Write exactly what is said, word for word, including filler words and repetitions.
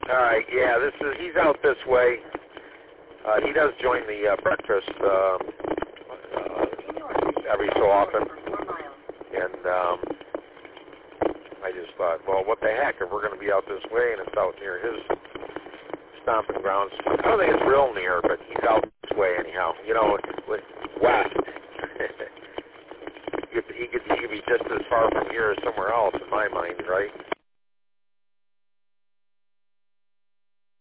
All right, yeah, this is he's out this way. Uh, he does join the uh, breakfast uh, uh, every so often, and um, I just thought, well, what the heck? If we're going to be out this way and it's out near his stomping grounds, I don't think it's real near, but he's out this way anyhow. You know, with west. he could he could he could be just as far from here as somewhere else in my mind, right?